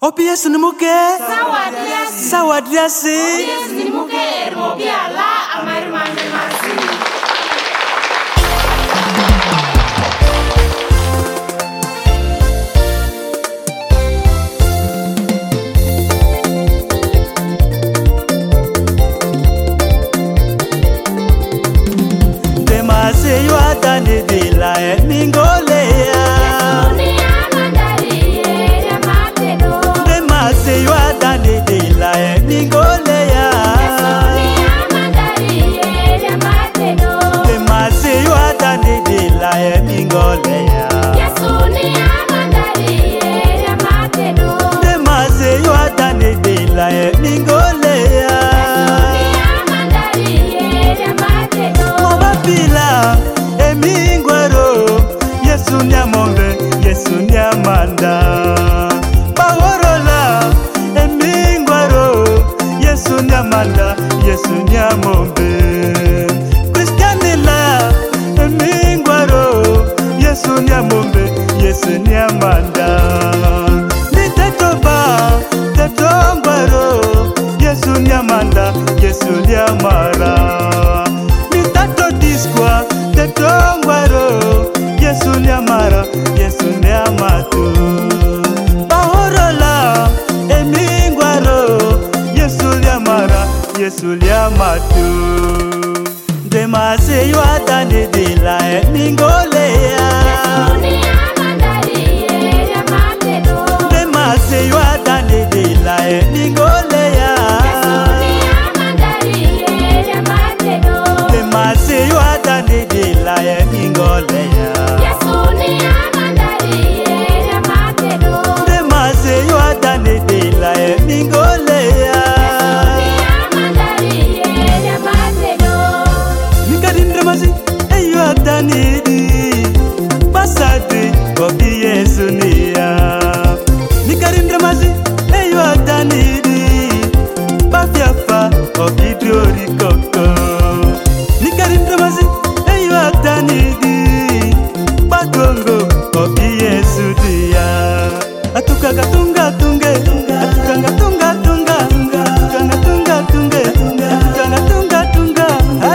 Opi Yesu ni muke sawadriasi Yesu ni muke ermopi ala amari mande masi. Demase yuata ni dila mingolea Yesu ni amanda Bahorola emingwaro Yesu ni amanda Yesu ni amombe Christianila emingwaro Yesu ni amombe Yesu ni amanda Nitetoba tetongwaro Yesu ni amanda Yesu ni amara Nitatodiskwa tetongwaro Yesu ni amara Yesu ni amatu Bahorola emingwaro Yesu ni amara Yesu ni amatu Demase yuata ni dila emingolea Demase yuata ni dila emingolea Demase yuata ni dila emingolea Basadi kopi Yesu niya Nikarindra mazi eyo atanidi Bafiafa kopi dori koko Nikarindra mazi eyo atanidi Batongo kopi Yesu niya Atukanga tunga tunge Atukanga tunga tunga Atukanga tunga tunge Atukanga tunga tunga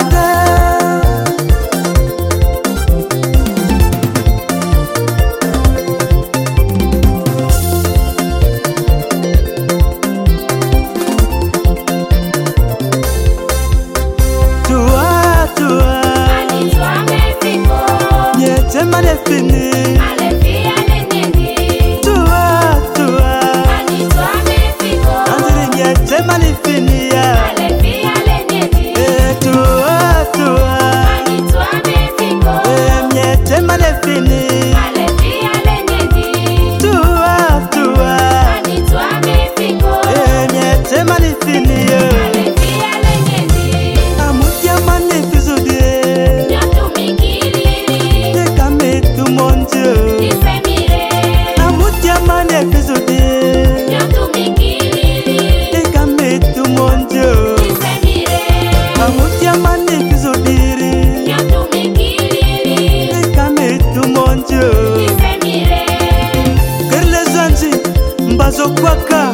Semane fini Alefia lenyeni Tua Anitwa mefiko Anzirinye semane fini ya Alefia lenyeni Tua Anitwa mefiko Mye semane fini Alefia lenyeni Tua Anitwa mefiko Mye semane fini ya Alefia lenyeni Amutia mane fizudie Amutia mane episode Ekametu monjo Amutia mane episode Ekametu monjo Kerle zanzi mbazo kwaka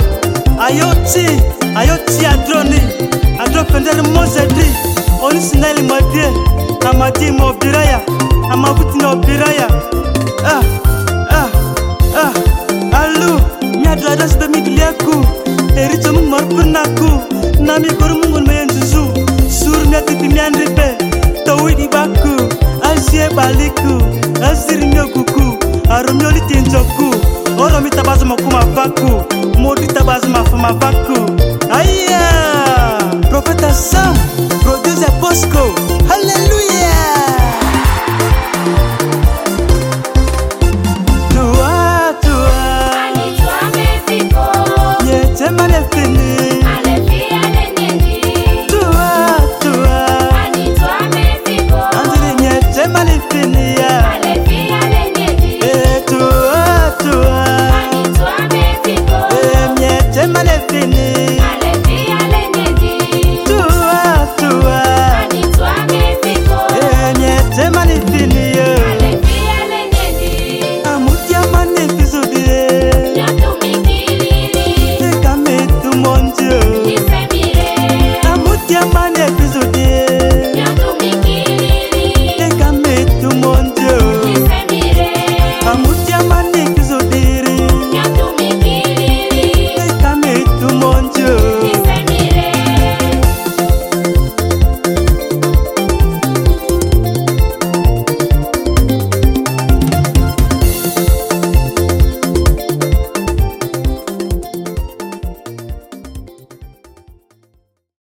Ayoti adroni Adropendele mozedi Oni sinali mwadie Amadi mobiraya Amabuti na obiraya Alu, miadra adas be mikliaku Erito mungu marpunaku Nami koru mungu nmeyenzuzu Suru miatipi mianripe Tawidi baku Azie baliku Aziri myokuku Aromioli tinjoku Oromi tabazu makuma vaku Modi tabazu mafuma vaku Aya Profeta Sam Producer Bosco Hale